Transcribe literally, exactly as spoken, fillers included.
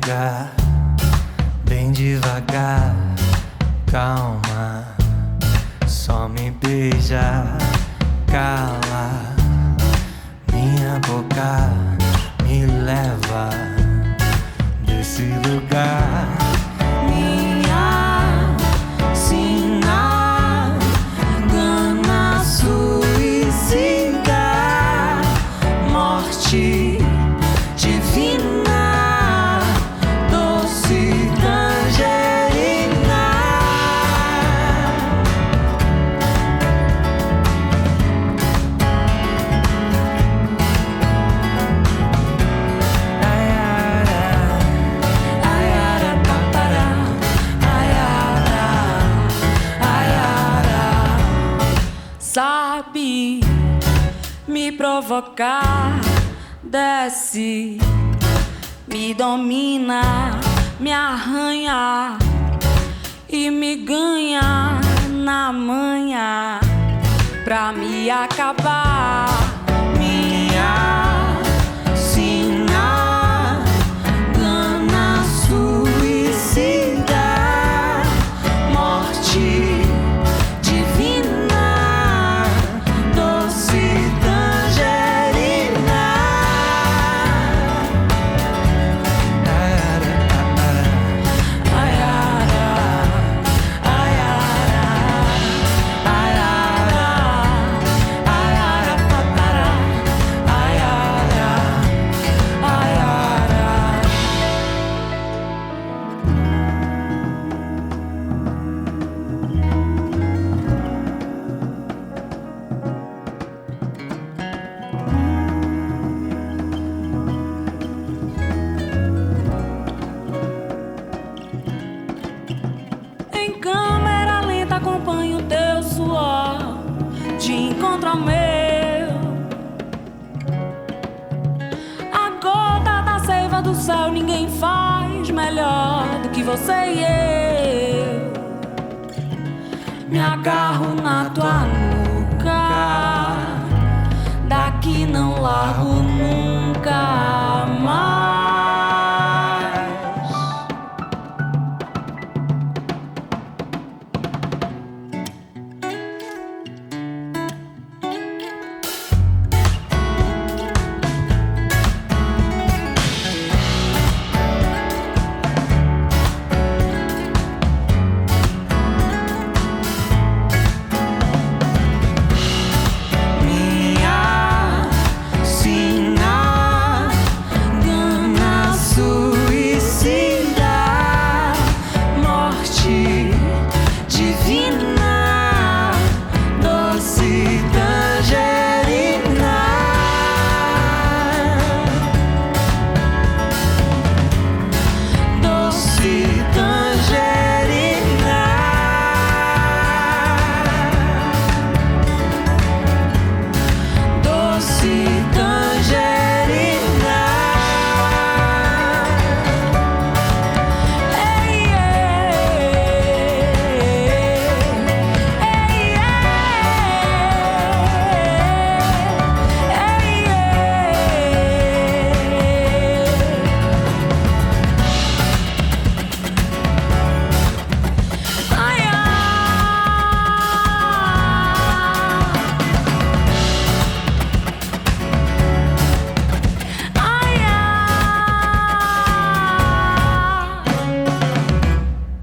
lugar, bem devagar, calma, só me beija, cala, minha boca me leva desse lugar. Minha sina engana, suicida, morte divina, doce tangerina. Ayara, ayara, papara, ayara, ayara. Sabe me provocar, desce, me domina, me arranha e me ganha na manha pra me acabar. Minha sina gana, suicida, morte divina, doce tangerina. Em câmera lenta acompanho teu suor de encontro ao meu. A gota da seiva do céu ninguém faz melhor do que você e eu. Me agarro na tua nuca, daqui não largo